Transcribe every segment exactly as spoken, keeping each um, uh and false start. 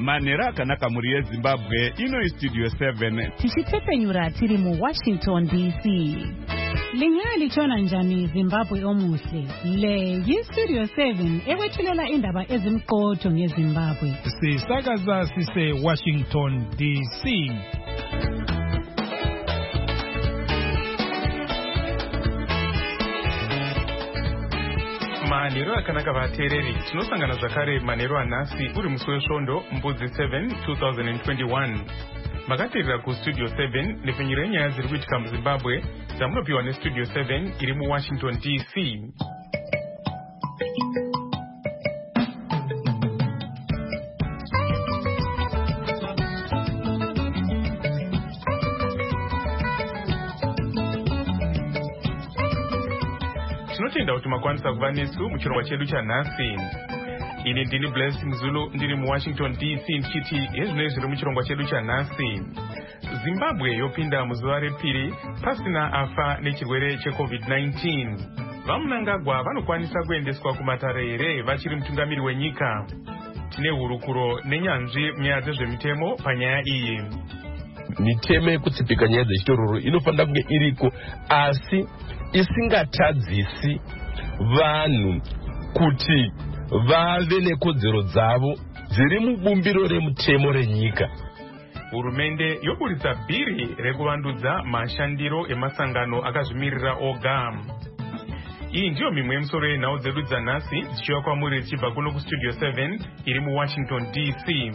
manhero akanaka muri yezimbabwe. Ino istudio seven tichitepenyura tiri mu Washington D C. Lingali chona njani Zimbabwe omuhle. Le yistudio seven ewethulela indaba ezimqotho ngeZimbabwe. Sisakaza sise Washington D C. Manhero akanaka vateereri, tinosangana zvakare manhero anhasi uri musi wesvondo mbudzi seven twenty twenty-one. Makateerera kustudio seven nepfenyuro yenyaya dziri kuitika muZimbabwe dzamunopiwa nestudio seven iri muWashington D C. Tinotenda kuti makwanisa kuva nesu muchirongwa chedu chanhasi. Ini ndini Bless Mzulu ndiri muWashington D C ndichiti hezvinoi zviri muchirongwa chedu chanhasi. Zimbabwe yopinda muzuva repiri pasina afa nechirwere checovid nineteen. Vamunangagwa vanokwanisa kuendeswa kumatare here vachiri mutungamiri wenyika? Tine hurukuro nenyanzvi munyaya dzezvemitemo panyaya iyi. Mitemo yekutsipika nyaya dzechitororo inofanira kunge iriko, asi isingatadzisi vanhu kuti vave nekodzero dzavo dziri mubumbiro remutemo renyika. Hurumende yoburitsa bhiri rekuvandudza mashandiro emasangano akazvimirira oga. Iyi ndiyo mimwe yemusoro yenhau dzedu dzanhasi dzichiva kwamuri dzichibva kuno kustudio seven iri muWashington D C.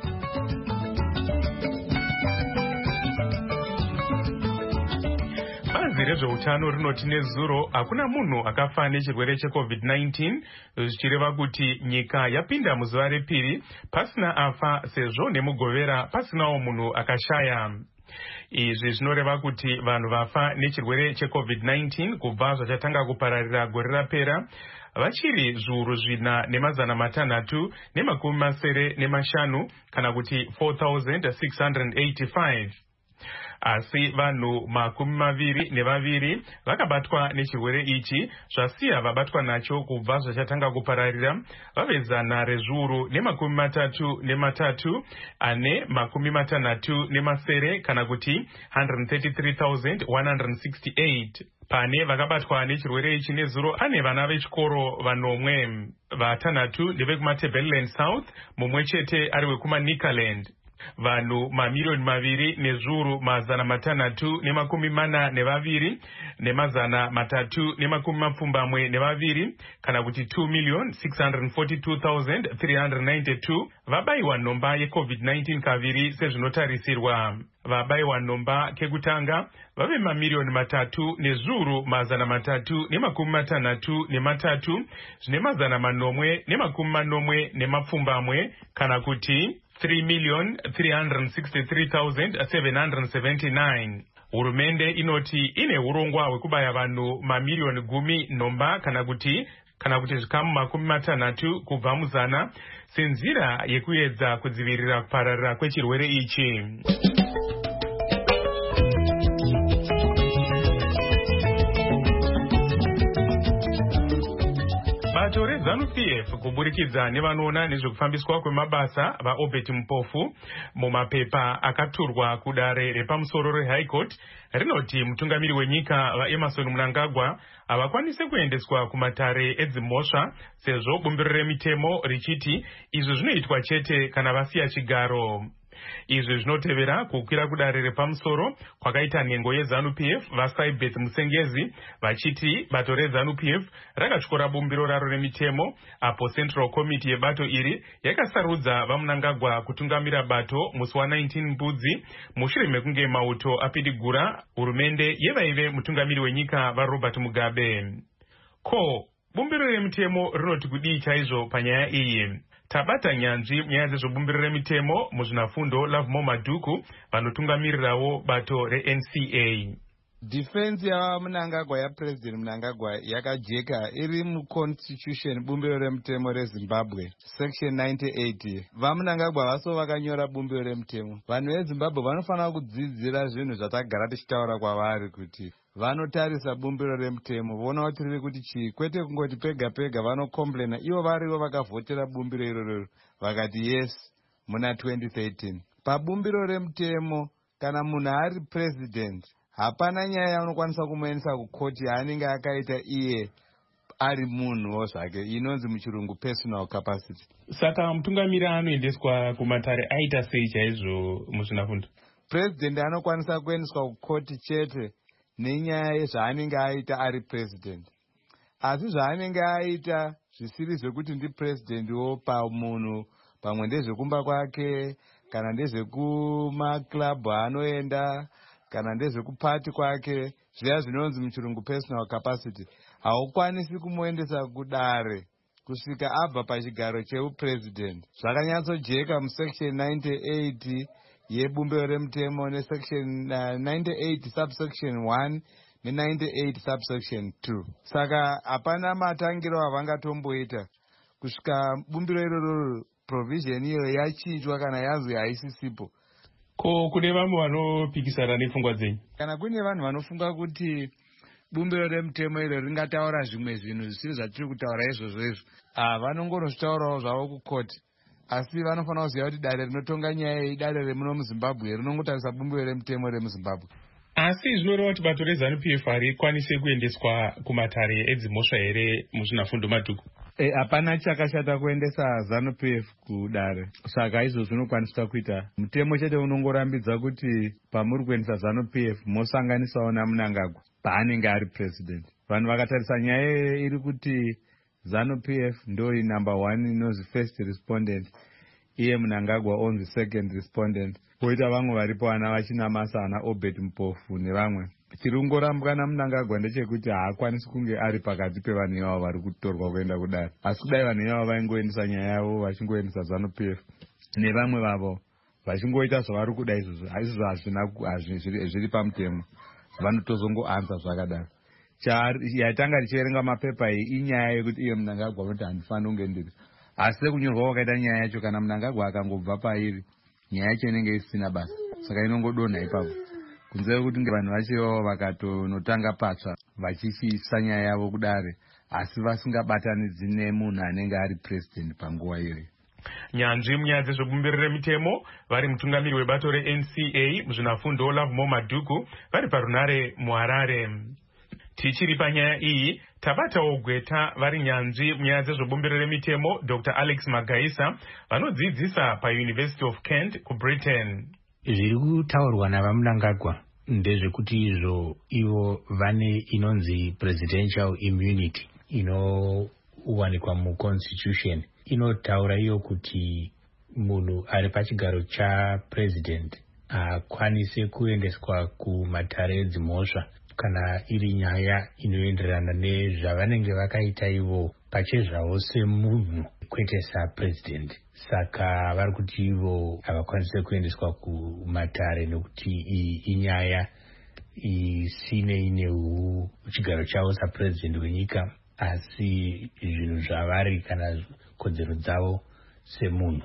Bazi rezveutano rinoti nezuro hakuna munhu akafa nechirwere checovid nineteen, zvichireva kuti nyika yapinda muzuva repiri pasina afa sezvo nemugovera pasinawo munhu akashaya. Izvi zvinoreva kuti vanhu vafa nechirwere checovid nineteen kubva zvachatanga kupararira gore rapera vachiri zviuru zvina nemazana matanhatu nemakumi masere nemashanu kana kuti four thousand six hundred eighty-five. Asi vanhu makumi maviri nevaviri vakabatwa nechirwere ichi, zvasiya vabatwa nacho kubva zvachatanga kupararira vave zana rezviuru nemakumi matatu nematatu ane makumi matanhatu nemasere kana kuti one hundred thirty-three thousand one hundred sixty-eight. Pane vakabatwa nechirwere ichi nezuro ane vana vechikoro vanomwe, vatanhatu ndevekumaTebeleland South, mumwe chete ari wekumaNikaland. Vanhu mamiliyoni maviri nezviuru mazana matanhatu nemakumi mana nevaviri nemazana matatu nemakumi mapfumbamwe nevaviri kana kuti two million six hundred forty-two thousand three hundred ninety-two vabayiwa nhomba yecovid nineteen kaviri sezvinotarisirwa. Vabayiwa nhomba kekutanga vave mamiliyoni matatu nezviuru mazana matatu nemakumi matanhatu nematatu zvine mazana manomwe nemakumi manomwe nemapfumbamwe kana kuti three million three hundred sixty-three thousand seven hundred seventy-nine. Hurumende inoti ine urongwa hwekubaya vanhu mamiliyoni gumi nhomba kana kuti kana kuti zvikamu makumi matanhatu kubva muzana senzira yekuedza kudzivirira kupararira kwechirwere ichi. Bato reZANU-P F kuburikidza nevanoona nezvekufambiswa kwemabasa vaObert Mupofu mumapepa akaturwa kudare repamusoro reHigh Court rinoti mutungamiri wenyika vaEmmerson Mnangagwa havakwanise kuendeswa kumatare edzimhosva sezvo bumbiro remitemo richiti izvi zvinoitwa chete kana vasiya chigaro. Izvi zvinotevera kukwira kudare repamusoro kwakaita nhengo yeZANU-P F vaSaibeth Musengezi vachiti bato reZANU-P F rakatyora bumbiro raro remitemo apo Central Committee yebato iri yakasarudza vaMnangagwa kutungamira bato musi wa nineteen mbudzi mushure mekunge mauto apidigura hurumende yevaive mutungamiri wenyika vaRobert Mugabe. Ko bumbiro remitemo rinoti kudii chaizvo panyaya iyi? Tabata nyanzvi munyaya dzezvebumbiro remitemo muzvinafundo Lovemore Madhuku vanotungamirirawo bato reN C A. Defense ya Mnangagwa ya President Mnangagwa yakajeka iri muConstitution bumbiro remutemo reZimbabwe section ninety-eight. VaMnangagwa vaso vakanyora bumbiro remutemo. Vanhu veZimbabwe vanofanira kudzidzira zvinhu zvatagara tichitaura kwavari kuti vanotarisa bumbiro remutemo vona kuti riri kuti chii, kwete kungoti pega pega vanocomplaina ivo varivo vakavhotera bumbiro iroro vakati yes muna twenty thirteen. Pabumbiro remutemo kana munhu ari president hapana nyaya yaunokwanisa kumuendesa kukoti yaanenge akaita iye ari munhuwo zvake, inonzi muchirungu personal capacity. Saka mutungamiri anoendeswa kumatare aita sei chaizvo muzvinafundo? President anokwanisa kuendeswa kukoti chete nenyaya yezvaanenge aita ari president, asi zvaanenge aita zvisiri zvekuti ndi presidentwo pamunhu, pamwe ndezvekumba kwake kana ndezvekumaklabhu anoenda kana ndezvekupati kwake, zviya zvinonzi muchirungu personal capacity, haukwanisi kumuendesa kudare kusvika abva pachigaro cheupresident. Zvakanyatsojeka musection ninety-eight yebumbiro remutemo nesection uh, ninety-eight subsection one ne-ninety-eight subsection two. Saka hapana matangiro avangatomboita kusvika bumbiro iroro provision iyo yachinjwa kana yazwi haisisipo. Ko kune vamwe vanopikisana nepfungwa dzenyu? Kana kune vanhu vanofunga kuti bumbiro remutemo iro ringataura zvimwe zvinhu zvisiri zvatiri kutaura izvozvo izvo, ah, vanongonozvitaurawo zvavo kukoti, asi vanofanira kuziva kuti dare rinotonga nyaya iyi dare remuno muZimbabwe rinongotarisa bumbiro remutemo remuZimbabwe. Asi zvinoreva kuti bato reZANU-P F harikwanise kuendeswa kumatare edzimhosva here muzvinafundo madhuku? Hapana e, chakashata kuendesa ZANU-P F kudare, saka izvo zvinokwaniswa kuita. Mutemo chete unongorambidza kuti pamuri kuendesa ZANU-P F mosanganisawo naMnangagwa paanenge ari president. Vanhu vakatarisa nyaya iri kuti ZANU-P F ndo number one inozi first respondent, iye Mnangagwa onzi second respondent, poita vamwe varipo vana vachinamasa ana Obed Mpofu nevamwe. Chirungorambwa naMnangagwa ndechekuti haakwanisi kunge ari pakati pevanhu ivavo vari kutorwa kuenda kudare, asi kudai vanhu ivavo vaingoendesa nyaya yavo vachingoendesa ZANU-P F nevamwe vavo vachingoita zvavari kuda izvozvo, haizvozvo hazvina zviri pamutemo, vanotozongoanza zvakadaro. Yatanga richiverenga mapepa iyi inyaya yekuti iye Mnangagwa kuti handifaniri kunge ndiri, asi sekunyorwa kwakaita nyaya yacho, kana Mnangagwa akangobva pairi nyaya yacho inenge isina basa, saka inongodonha ipapo, kunze kuti vanhu vachivawo vakatonotanga patsva vachichiisa nyaya yavo kudare, asi vasingabatanidzi nemunhu anenge ari president panguva iyoyo. Nyanzvi munyaya dzezvebumbiro remutemo vari mutungamiri webato re-N C A muzvinafundo Lovemore Madhuku vari parunare muHarare. Tichiri panyaya iyi tabatawo gweta vari nyanzvi munyaya dzezvebumbiro remitemo Doctor Alex Magaisa vanodzidzisa paUniversity of Kent kuBritain. Zviri kutaurwa navaMnangagwa ndezvekuti izvo ivo vane inonzi presidential immunity inowanikwa muconstitution, inotaura iyo kuti munhu ari pachigaro chapresident akwanise kuendeswa kumatare edzimhosva kana iri nyaya inoenderana nezvavanenge vakaita ivo pachezvavo semunhu kwete sapresident. Saka vari kuti ivo havakwanise kuendeswa kumatare nekuti iyi inyaya isine ineu chigaro chavo sapresident wenyika, asi zvinhu zvavari kana kodzero dzavo semunhu.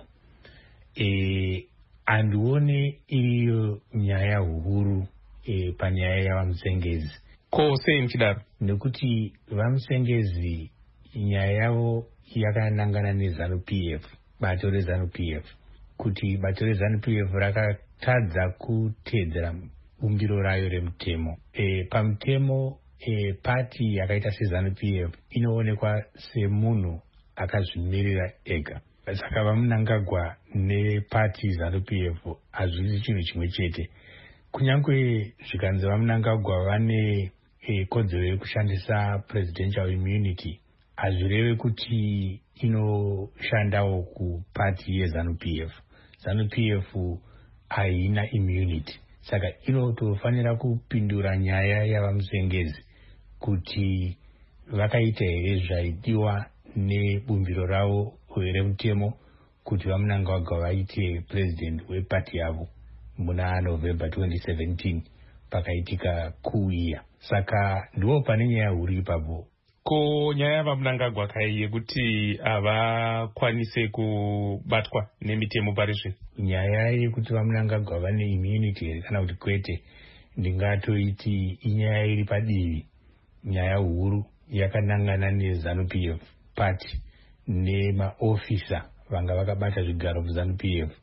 E, handione iriyo nyaya huru e, panyaya yavamusengezi. Ko sei muchidaro? Nekuti vamusengezi nyaya yavo yakanangana neZANU-P F, bato reZANU-P F, kuti bato reZANU-P F rakatadza kuteedzera bumbiro rayo remutemo. E, pamutemo e, pati yakaita seZANU-P F inoonekwa semunhu akazvimirira ega. Saka vaMnangagwa nepati ZANU-P F hazvisi chinhu chimwe chete. Kunyange zvikanzi vaMnangagwa vane e, kodzero yekushandisa presidential immunity, hazvireve kuti inoshandawo kupati yeZANU-P F. ZANU-P F haina immunity, saka inotofanira kupindura nyaya yavamusengezi kuti vakaita here zvaidiwa nebumbiro ravo remutemo kuti vaMnangagwa vaite president wepati yavo muna November twenty seventeen pakaitika coup iya. Saka ndiwo pane nyaya huru ipapo. Ko nyaya yavaMnangagwa kai yekuti havakwanise kubatwa nemitemo pari zvino? Nyaya yekuti vaMnangagwa vane immunity here kana kuti kwete, ndingatoiti inyaya iri padivi. Nyaya huru yakanangana neZANU-P F party nemaofisa vanga vakabata zvigaro muZANU-P F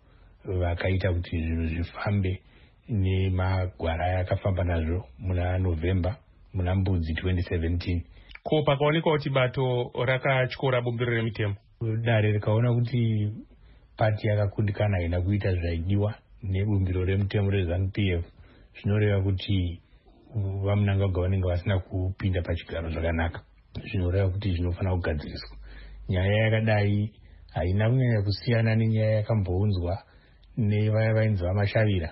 vakaita kuti zvinhu zvifambe nemagwara akafamba nazvo muna November muna Mbudzi twenty seventeen. Ko pakaonekwa kuti bato rakatyora bumbiro remitemo, dare rikaona kuti pati yakakundikana haina kuita zvaidiwa nebumbiro remutemo reZANU P F, zvinoreva kuti vaMnangagwa vanenge vasina kupinda pachigaro zvakanaka, zvinoreva kuti zvinofanira kugadziriswa. Nyaya yakadai haina kunyanya kusiyana nenyaya yakambounzwa nevaya vainzi vaMashavira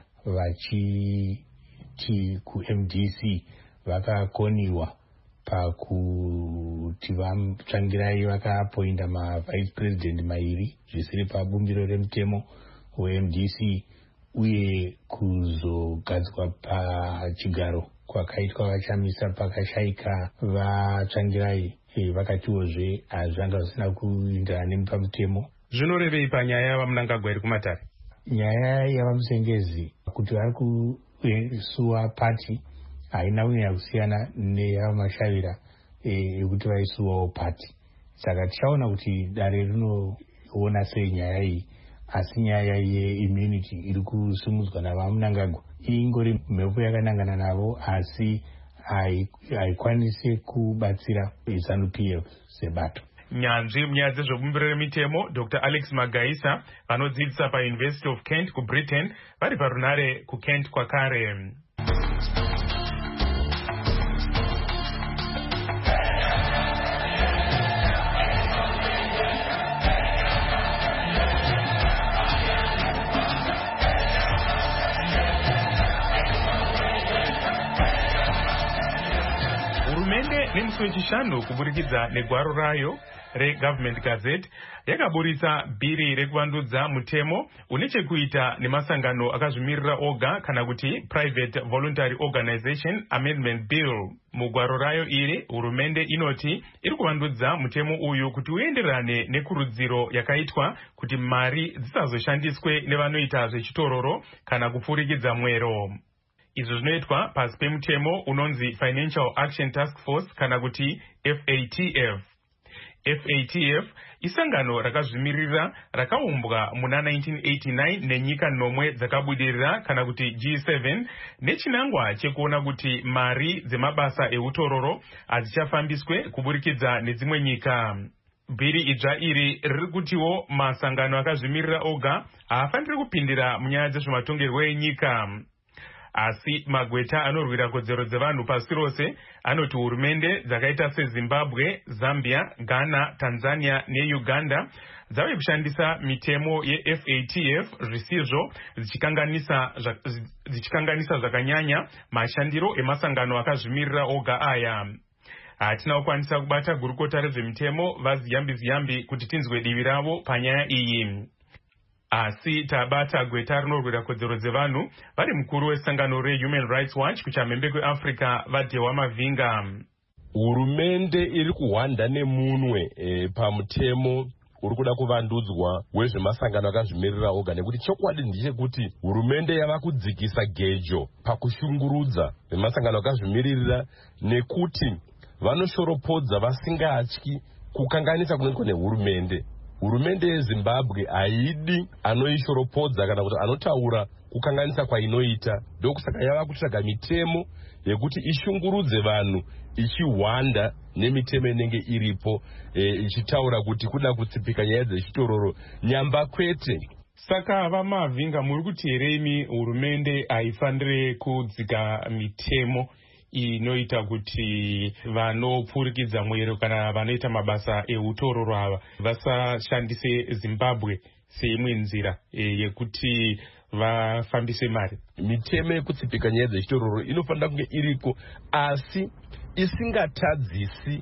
vachiti ku-M D C vakakoniwa pakuti vatsvangirai vakaapoinda mavice president mairi zvisiri pabumbiro remutemo we-M D C uye kuzogadzwa pachigaro kwakaitwa vachamisa pakashayika vatsvangirai vakatiwozve hazvanga zvisina kuindirana nepamutemo. Zvinorevei panyaya yavaMnangagwa iri kumatare? Nyaya yavaMusengezi kuti vari kusuwa pati haina kunyanya kusiyana neyavaMashavira yekuti vaisuwawo pati. Saka tichaona kuti dare rinoona sei nyaya iyi, asi nyaya yeimmunity iri kusumudzwa navaMnangagwa ingori mhepo yakanangana navo, asi haikwanisi kubatsira ZANU P F sebato. Nyanzvi munyaya dzezvebumbiro remitemo Doctor Alex Magaisa vanodzidzisa paUniversity of Kent kuBritain vari parunare kuKent kwakare. Hurumende nemusi wechishanu kuburikidza negwaro rayo reGovernment Gazette yakaburitsa bhiri rekuvandudza mutemo une chekuita nemasangano akazvimirira oga kana kuti Private Voluntary Organization Amendment Bill. Mugwaro rayo iri hurumende inoti iri kuvandudza mutemo uyu kuti uenderane nekurudziro yakaitwa kuti mari dzisazoshandiswe nevanoita zvechitororo kana kupfurikidza mwero. Izvo zvinoitwa pasi pemutemo unonzi Financial Action Task Force kana kuti F A T F. F A T F isangano rakazvimirira rakaumbwa muna nineteen eighty-nine nenyika nomwe dzakabudirira kana kuti G seven nechinangwa chekuona kuti mari dzemabasa eutororo hadzichafambiswe kuburikidza nedzimwe nyika. Bhiri idzva iri riri kutiwo masangano akazvimirira oga haafaniri kupindira munyaya dzezvematongerwo enyika. Asi magweta anorwira kodzero dzevanhu pasi rose anoti hurumende dzakaita seZimbabwe, Zambia, Ghana, Tanzania neUganda dzave kushandisa mitemo ye-F A T F zvisizvo dzichikanganisa dzichikanganisa zvakanyanya mashandiro emasangano akazvimirira oga aya. Hatina kukwanisa kubata gurukota rezvemitemo vaZiyambi Ziyambi kuti tinzwe divi ravo panyaya iyi. Asi tabata gweta rinorwira kodzero dzevanhu vari mukuru wesangano reHuman Rights Watch kuchamhembe kweAfrica vaDhewa Mavinga. Hurumende iri kuhwanda nemunwe e, pamutemo uri kuda kuvandudzwa wezvemasangano akazvimirira oga, nekuti chokwadi ndechekuti hurumende yava kudzikisa gejo pakushungurudza vemasangano akazvimirira nekuti vanoshoropodza vasingatyi kukanganisa kunoitwa nehurumende. Hurumende yeZimbabwe haidi anoishoropodza kana kuti anotaura kukanganisa kwainoita. Ndokusaka yava kutsvaga mitemo yekuti ishungurudze vanhu ichihwanda nemitemo inenge iripo e, ichitaura kuti kuda kutsipika nyaya dzechitororo nyamba kwete. Saka vaMavinga muri kuti here imi hurumende haifanire kudzika mitemo inoita kuti vanopfurikidza mwero kana vanoita mabasa eutororo ava vasashandise Zimbabwe seimwe nzira e, yekuti vafambise mari? Mitemo yekutsipika nyaya dzechitororo inofanira kunge iriko, asi isingatadzisi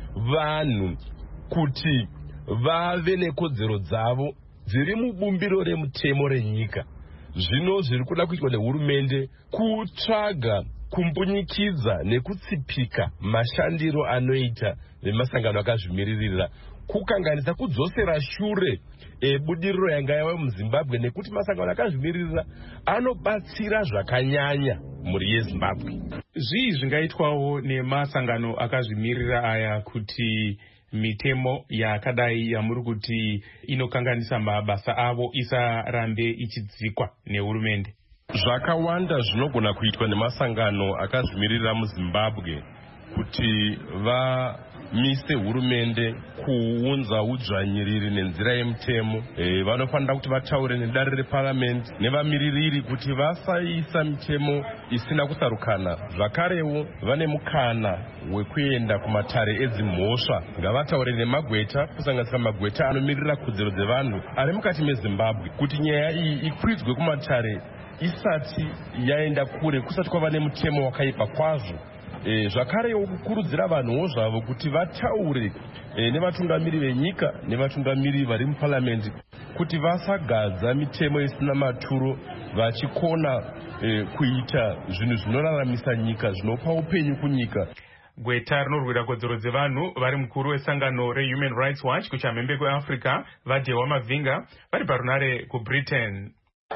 vanhu kuti vave nekodzero dzavo dziri mubumbiro remutemo renyika. Zvino zviri kuda kuitwa nehurumende kutsvaga kumbunyikidza nekutsipika mashandiro anoita vemasangano akazvimiririra, kukanganisa kudzosera shure ebudiriro yanga yava muZimbabwe, nekuti masangano akazvimiririra anobatsira zvakanyanya mhuri yeZimbabwe. Zvii zvingaitwawo nemasangano akazvimirira aya kuti mitemo yakadai yamuri kuti inokanganisa mabasa avo isarambe ichidzikwa nehurumende? Zvakawanda zvinogona kuitwa nemasangano akazvimirira muZimbabwe kuti vamise hurumende kuunza udzvanyiriri nenzira yemutemo. E, vanofanira kuti vataure nedare reparamendi nevamiririri kuti vasaisa mitemo isina kusarukana. Zvakarewo vane mukana wekuenda kumatare edzimhosva. Ngavataure nemagweta, kusanganisira magweta anomirira kodzero dzevanhu ari mukati meZimbabwe, kuti nyaya iyi ikwidzwe kumatare isati yaenda kure, kusati kwava nemutemo wakaipa kwazvo. E, zvakarewo kukurudzira vanhuwo zvavo kuti vataure e, nevatungamiri venyika nevatungamiri vari muparamendi kuti vasagadza mitemo isina maturo, vachikona e, kuita zvinhu zvinoraramisa nyika, zvinopa upenyu kunyika. Gweta rinorwira kodzero dzevanhu vari mukuru wesangano reHuman Rights Watch kuchamhembe kweAfrica vaDhewa Mavhinga vari parunare kuBritain.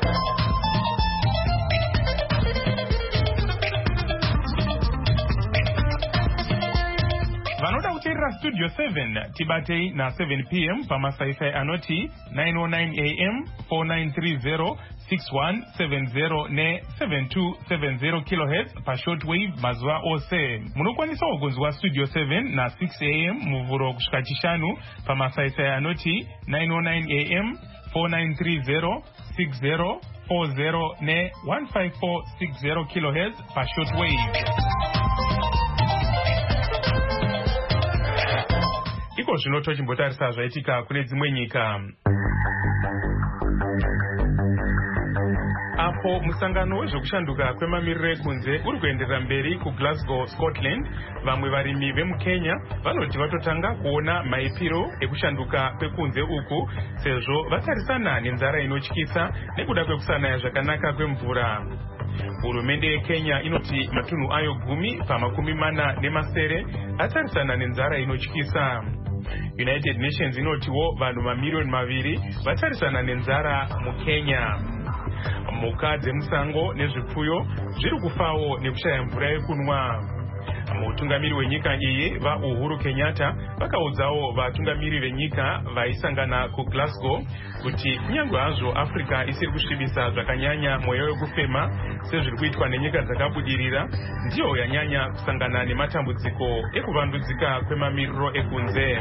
Vanoda kuteerera Studio seven tibatei na seven p m pamasaisai anoti nine oh nine a m four nine three zero six one seven zero ne seven two seven zero kilohertz pashortwave mazuva ose. Munokwanisawo kunzwa Studio seven na six a m muvhuro kusvika chishanu pamasaisai anoti nine oh nine a m four nine three zero six zero four zero ne one five four six zero kilohertz pashortwave. Iko zvino tochimbotarisa zvaitika kune dzimwe nyika. Apo musangano wezvekushanduka kwemamiriro ekunze uri kuenderera mberi kuGlasgow, Scotland, vamwe varimi vemuKenya vanoti vatotanga kuona maipiro ekushanduka kwekunze uku sezvo vatarisana nenzara inotyisa nekuda kwekusanaya zvakanaka kwemvura. Hurumende yeKenya inoti matunhu ayo gumi pamakumi mana nemasere atarisana nenzara inotyisa. United Nations inotiwo vanhu mamiliyoni maviri vatarisana nenzara muKenya. Mhuka dzemusango nezvipfuyo zviri kufawo nekushaya mvura yekunwa. Mutungamiri wenyika iyi vaUhuru Kenyatta vakaudzawo vatungamiri venyika vaisangana kuGlasgow kuti kunyange hazvo Africa isiri kusvibisa zvakanyanya mweya wekufema sezviri kuitwa nenyika dzakabudirira, ndiyo yanyanya kusangana nematambudziko ekuvandudzika kwemamiriro ekunze.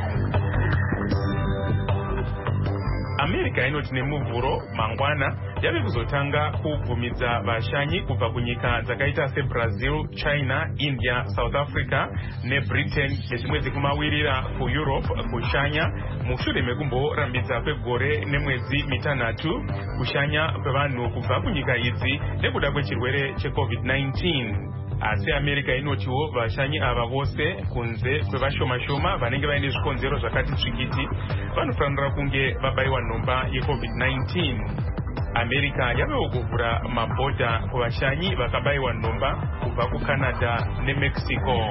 America inoti nemuvhuro mangwana yave kuzotanga kubvumidza vashanyi kubva kunyika dzakaita seBrazil, China, India, South Africa neBritain nezvimwe dzekumawirira kuEurope kushanya mushure mekumborambidza kwegore nemwedzi mitanhatu kushanya kwevanhu kubva kunyika idzi nekuda kwechirwere cheCovid nineteen. Asi America inotiwo vashanyi ava vose kunze kwevashoma-shoma vanenge vaine zvikonzero zvakati tsvikiti vanofanira kunge vabayiwa nhomba yeCovid nineteen. America yavewo kuvhura mabhodha kuvashanyi vakabayiwa nhomba kubva kuCanada neMexico.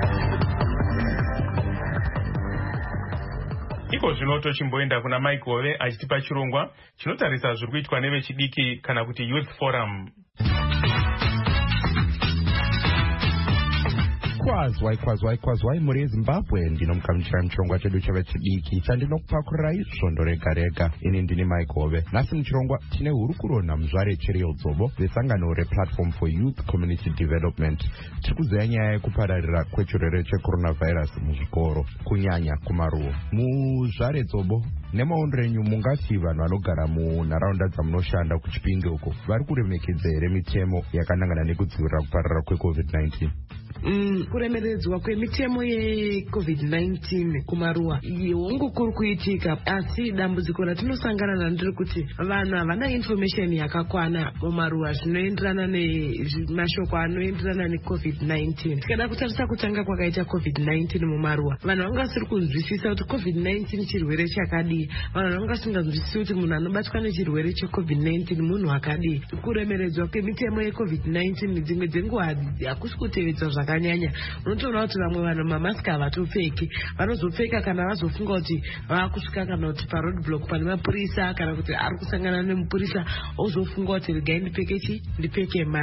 Iko zvino tochimboenda kuna Mike Hove achitipa chirongwa chinotarisa zviri kuitwa nevechidiki kana kuti Youth Forum. Kwazwai kwazwai kwazwai muri Zimbabwe, ndinomukamuchira muchirongwa chedu chevechidiki chandinokupakurai svondo rega rega. Ini ndini Mike Hove. Nhasi muchirongwa tine hurukuro naMuzvare Cheriel Dzobo vesangano rePlatform for Youth Community Development. Tiri kuziva nyaya yekupararira kwechirwere checoronavirus muzvikoro kunyanya kumaruwa. Muzvare Dzobo, nemaondero enyu mungati vanhu vanogara munharaunda dzamunoshanda kuChipinge uko vari kuremekedza here mitemo yakanangana nekudzivirira kupararira kweCovid nineteen? Mm, kuremeredzwa kwemitemo yeCovid nineteen kumaruwa hongu kuri kuitika, asi dambudziko ratinosangana naro ndiri kuti vanhu havana information yakakwana mumaruwa zvinoenderana nemashoko anoenderana neCovid nineteen. Tikada kutarisa kutanga kwakaita COVID nineteen mumaruwa, vanhu vanga vasiri kunzwisisa kuti COVID nineteen chirwere chakadii, vanhu vanga vasinganzwisisi kuti munhu anobatwa nechirwere cheCovid nineteen munhu akadii. Kuremeredzwa kwemitemo yeCovid nineteen dzimwe dzenguva hakusi kutevedzwa zvakanyanya. Unotoona kuti vamwe vanhu mamaski havatopfeki, vanozopfeka kana vazofunga kuti vakusvika kana kuti paroadblock pane mapurisa kana kuti ari kusangana nemupurisa ozofunga kuti regai ndipfeke chi ndipfeke mask.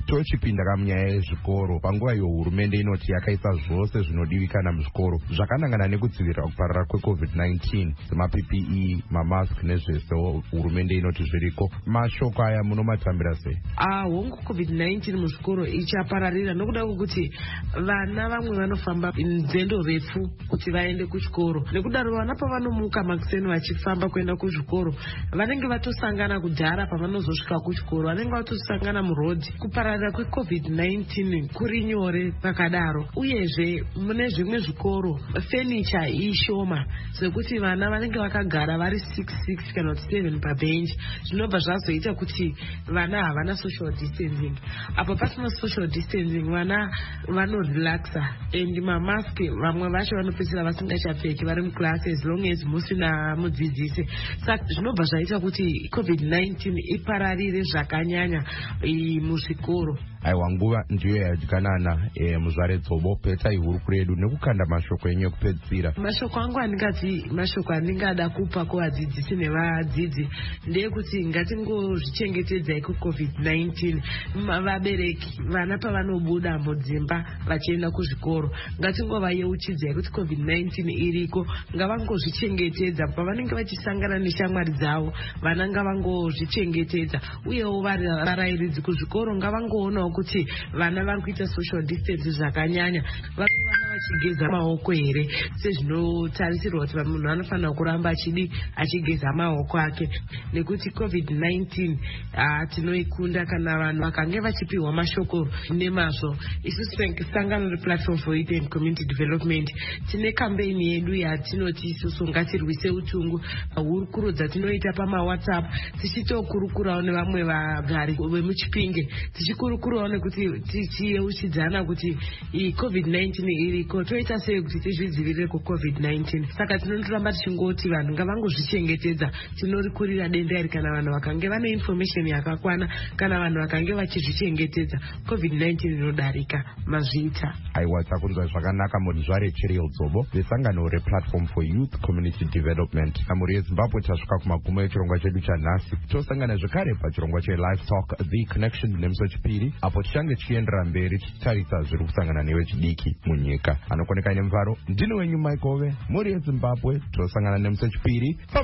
tochipinda kamunyaya yezvikoro panguva iyo hurumende inoti yakaisa zvose zvinodivikana muzvikoro zvakanangana nekudzivirira kuparara kwecovid nineteen semaP P E mamask nezvesewo hurumende inoti zviriko. Mashoko aya munomatambira sei? Ah, hongu covid nineteen muzvikoro ichapararira nokuda kwekuti vana vamwe vanofamba nzendo refu kuti vaende kuchikoro, nekudaro vana pavanomuka makuseni vachifamba kuenda kuzvikoro vanenge vatosangana kudhara pavanozosvika kuchikoro, vanenge vatosangana murodhi. Kupararira kwecovid nineteen kuri nyore pakadaro, uyezve mune zvimwe zvikoro furniture ishoma zvekuti vana vanenge vakagara vari six six kana kuti seven pabench, zvinobva zvazoita kuti vana havana social distancing. Apo pasina social distancing vana vanorelaxa and mamask vamwe vacho vanopedzisira vasingachapfeki vari muklasi as long as musina mudzidzisi. Saka zvinobva zvaita kuti covid nineteen ipararire zvakanyanya muzvikoro. Aiwa, nguva ndiyo yadyanana e, muzvare Dzobo, petai hurukuro yedu nekukanda mashoko enyu ekupedzisira. Mashoko angu andingati mashoko andingada kupa kuvadzidzisi nevadzidzi ndeyekuti ngatingozvichengetedzai kucovid nineteen. Vabereki vana pavanobuda mudzimba vachienda kuzvikoro ngatingovayeuchidzai kuti covid nineteen iriko, ngavangozvichengetedza pavanenge vachisangana neshamwari dzavo. Vana ngavangozvichengetedza, uyewo varairidzi kuzvikoro ngavangoonawo kuti vana vari kuita social distance zvakanyanya, vari vana vachigeza maoko here sezvinotarisirwa kuti munhu anofanira kuramba achidi achigeza maoko ake, nekuti covid nineteen tinoikunda kana vanhu vakange vachipiwa mashoko nemazvo. Isusu sangano replatform for youth and community development tine kampeini yedu yatinoti isusu ngatirwise utungu, hurukuro dzatinoita pamawhatsapp tichitokurukurawo nevamwe vagari vemuchipinge, tichikurukurawo nekuti tichiyeuchidzana kuti covid nineteen iriko, toita sei kuti tizvidzivirire kucovid nineteen. Saka tinondoramba tichingoti vanhu ngavangozvichengetedza. Tinorikurira denda iri kana vanhu vakange vane information yakakwana, kana vanhu vakange vachizvichengetedza covid nineteen inodarika mazviita. Aiwa, takunzwa zvakanaka muzvare Cheryl Dzobo vesangano replatform for youth community development. Namuri yeZimbabwe tasvika kumagumo echirongwa chedu chanhasi. Tosangana zvekare pachirongwa cheLivetalk The Connection nemusi wechipiri, apo tichange tichiendera mberi tichitarisa zviri kusangana nevechidiki munyika. Anokoneka nemvaro ndini wenyu Mike Ove, muri yeZimbabwe. Tosangana nemusi wechipiri. Bye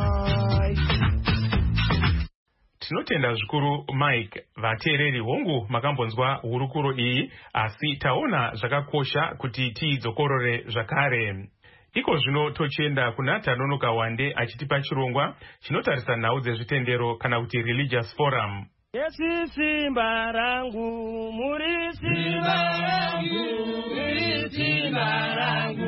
bye. Tinotenda zvikuru Mike. Vateereri hongu makambonzwa hurukuro iyi, asi taona zvakakosha kuti tidzokorore zvakare. Iko zvino tochienda kuna Tanonoka Wande achitipa chirongwa chinotarisa nhau dzezvitendero kana kuti religious forum. Yesu simba rangu, muri simba rangu, muri simba rangu,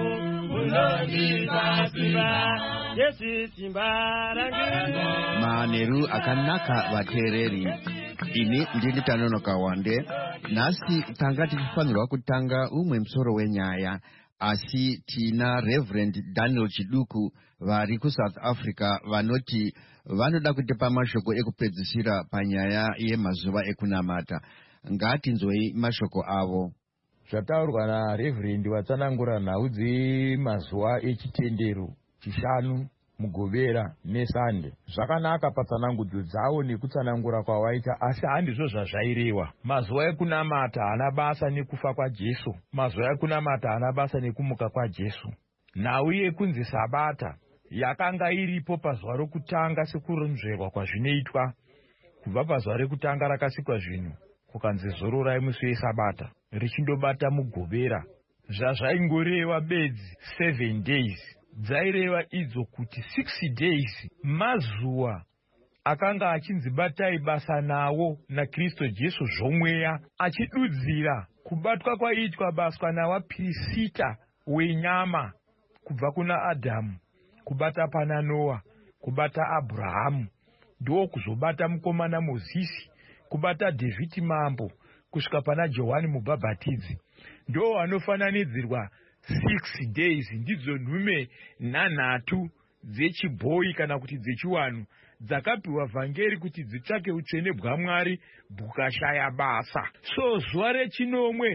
unondipa simba. Yesu simba rangu. Maneru akanaka vateereri. Ini ndini Tanonoka Wande. Nasi tanga tichifanirwa kutanga umwe musoro wenyaya, asi tina Reverend Daniel Chiduku vari kuSouth Africa vanoti vanoda kutipa mashoko ekupedzisira panyaya yemazuva ekunamata. Ngatinzwei mashoko avo. Zvataurwa naReverend watsanangura nhau dzemazuva echitendero chishanu Mugovera neSande zvakanaka patsanangudzo dzavo nekutsanangura kwawaita, asi handizvo zvazvairewa. Mazuva ekunamata hana basa nekufa kwaJesu, mazuva ekunamata hana basa nekumuka kwaJesu. Nhau yekunzi Sabata yakanga iripo pazuva rokutanga sekurondedzerwa kwazvinoitwa. Kubva pazuva rekutanga rakasikwa zvinhu kukanzi zororai musi weSabata richindobata Mugovera. Zvazvaingoreva bedzi seven days, dzaireva idzo kuti six days mazuva akanga achinzi batai basa nawo naKristu Jesu zvomweya, achidudzira kubatwa kwaitwa baswa navapirisita wenyama kubva kuna Adhamu kubata pana Noa, kubata Abrahamu, ndo kuzobata mukomana Mozisi, kubata David mambo, kusvika pana Johani mubhabhatidzi. Ndo wanofananidzirwa six days, ndidzo nhume nhanhatu dzechibhoyi kana kuti dzechiwanhu dzakapiwa vhangeri kuti dzitsvake utsvene bwaMwari bukashaya basa. So zuva rechinomwe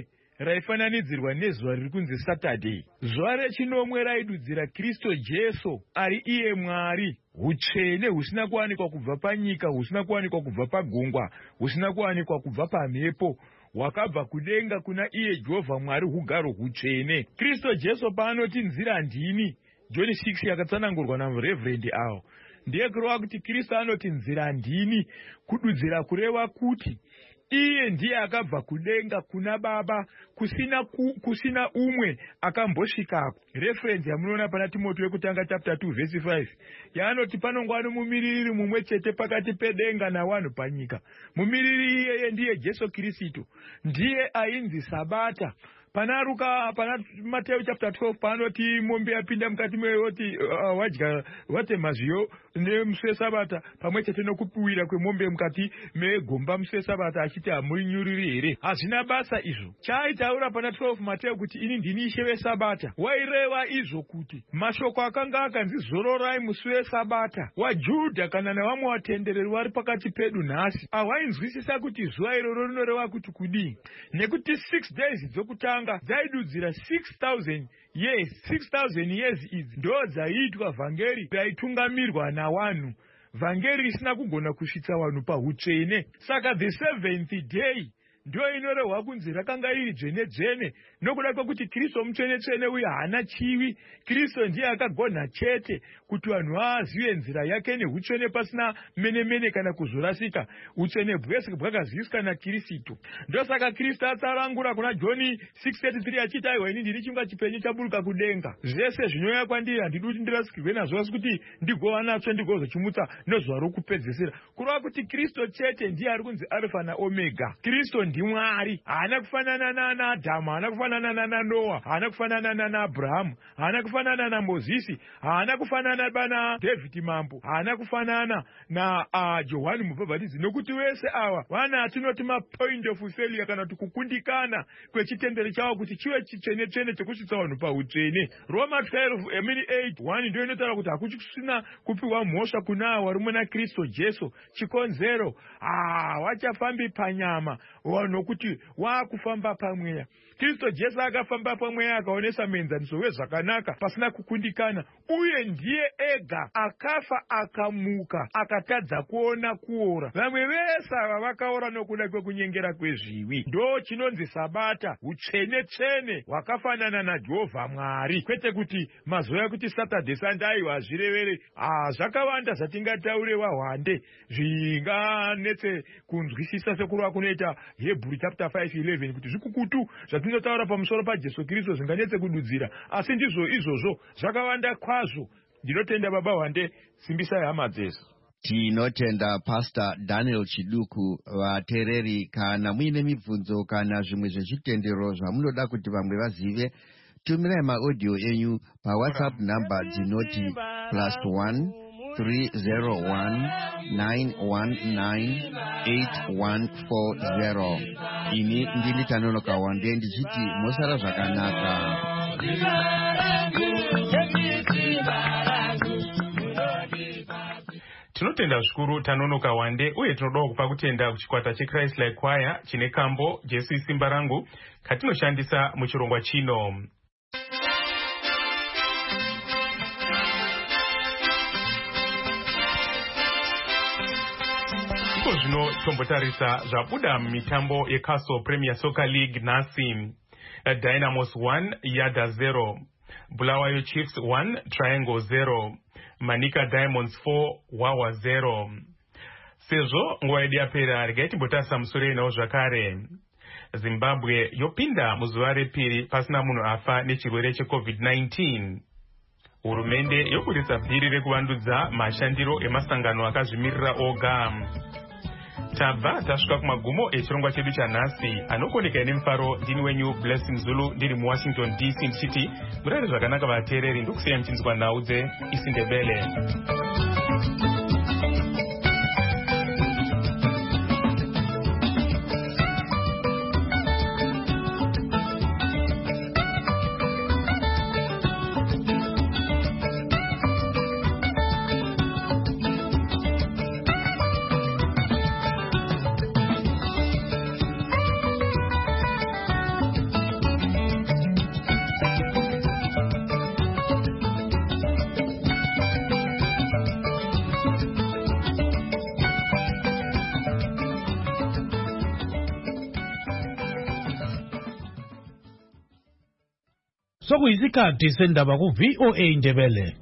raifananidzirwa nezuva riri kunzi Saturday. Zuva rechinomwe raidudzira Kristu Jesu ari iye Mwari, utsvene husina kuwanikwa kubva panyika, husina kuwanikwa kubva pagungwa, husina kuwanikwa kubva pamhepo, wakabva kudenga kuna iye Jehovha Mwari hugaro hutsvene. Kristu Jesu paanoti nzira ndini, John six yakatsanangurwa naMureverend awo, ndiye kureva kuti Kristu anoti nzira ndini, kududzira kureva kuti iye ndiye akabva kudenga kuna Baba, kusina ku, kusina umwe akambosvikako. Reference yamunoona pana Timoteo yekutanga chapter two verse five yaanoti panongwa nomumiriri mumwe chete pakati pedenga navanhu panyika. Mumiriri iyeye ndiye Jesu Kristu, ndiye ainzi Sabata. Pana Luka, pana Mateo chapter twelve panoti mombe yapinda mukati meyoti uh, wadya watema zviyo nemusi Sabata pamwe chete nokupiwira kwemombe mukati megomba musi Sabata achiti hamunyuriri here. Hazvina basa izvo. Chaitaura pana twelve Mateo kuti ini ndini Ishe weSabata. Waireva izvo kuti mashoko akanga akanzi zororai musi weSabata. WaJudha kana nevamwe vatendereri vari pakati pedu nhasi havainzwisisa kuti zuva iroro rinoreva kuti kudii, nekuti six days dzokutanga dzaidudzira six thousand years. six thousand years idzi ndo dzaiitwa vhangeri raitungamirirwa navanhu, vhangeri risina kugona kusvitsa vanhu pahutsvene. Saka the seventh day ndio inorehwa kunzi rakanga riri dzvene dzvene, nokuda kwekuti Kristu mutsvene tsvene uye haana chivi. Kristu ndiye akagona chete kuti vanhu vazive nzira yake nehutsvene pasina mene mene kana kuzorasika. Utsvene bwese bwakaziviswa naKristu. Ndosaka Kristu atsanangura kuna John six thirty-three achiti aiwa ini ndiri chingwa chipenyu chaburuka kudenga, zvese zvinouya kwandiri handidi kuti ndirasikirwe nazvo, asi kuti ndigova natsvo ndigozochimutsa nezuva rokupedzisira. Kureva kuti Kristu chete ndiye ari kunzi Alpha naOmega. Kristu ndiMwari, haana kufanana naAdhamu, haana kufanana naNoa, haana kufanana naAbhurahamu, haana kufanana naMozisi, haana kufanana bana David mambo, haana kufanana na uh, Johani Mubhabhatidzi, nokuti wese awa vana atinoti mapoint of failure kana kuti kukundikana kwechitendero chavo kuti chive chitsvene tsvene chekusvitsa vanhu pautsvene. Roma twelve emini eight one ndio inotaura kuti hakuchisina kupiwa mhosva kuna avo vari muna Kristu Jesu. Chikonzero ah wachafambi panyama nokuti waakufamba pamweya. Kristu Jesu akafamba pamweya akaonesa muenzaniso wezvakanaka pasina kukundikana, uye ndiye ega akafa akamuka akatadza kuona kuora. Vamwe vese ava vakaora nokuda kwekunyengera kwezviwi. Ndo chinonzi Sabata, utsvene tsvene hwakafanana naJehovha Mwari, kwete kuti mazuva ekuti Saturday Sunday wazvirevere. Ah, zvakawanda zvatingataure wahwande zvinganetse kunzwisisa sekurwa kunoita Hebrew chapter five eleven kuti zvikukutu zvatinotaura pamusoro paJesu Kristu zvinganetse kududzira, asi ndizvo izvozvo zvakawanda kwazvo. Ndinotenda baba wande, simbisai hama dzesu. Tinotenda Pastor Daniel Chiduku. Vateereri, kana muine mibvunzo kana zvimwe zvezvitendero zvamunoda kuti vamwe vazive, tumirai maaudio enyu paWhatsApp number dzinoti plus one three zero one nine one nine eight one four zero. Ini ndini Tanonoka Wande ndichiti mosara zvakanaka. Tinotenda zvikuru Tanonoka Wande, uye tinoda kupa kutenda kuchikwata cheChrist Like Choir chine kambo Jesu Simba Rangu katinoshandisa muchirongwa chino. Iko zvino tombotarisa zvabuda mitambo yeCastle Premier Soccer League nhasi. Dynamos one Yada zero, Bulawayo Chiefs one Triangle zero, Manika Diamonds four Wawa zero. Sezvo nguva yedu yapera regai timbotarisa musoro nawo zvakare. Zimbabwe yopinda muzuva repiri pasina munhu afa nechirwere cheCovid nineteen. Hurumende yoburitsa bhiri rekuvandudza mashandiro emasangano akazvimirira oga. Tabva tasvika kumagumo echirongwa chedu chanhasi. Anokoneka nemufaro ndini wenyu Blessing Zulu ndiri muWashington D C ndichiti murare zvakanaka vateereri, ndokusiya muchinzwa nhau dzeIsindebele. sokuyisikhathi sendaba ku-V O A Ndebele.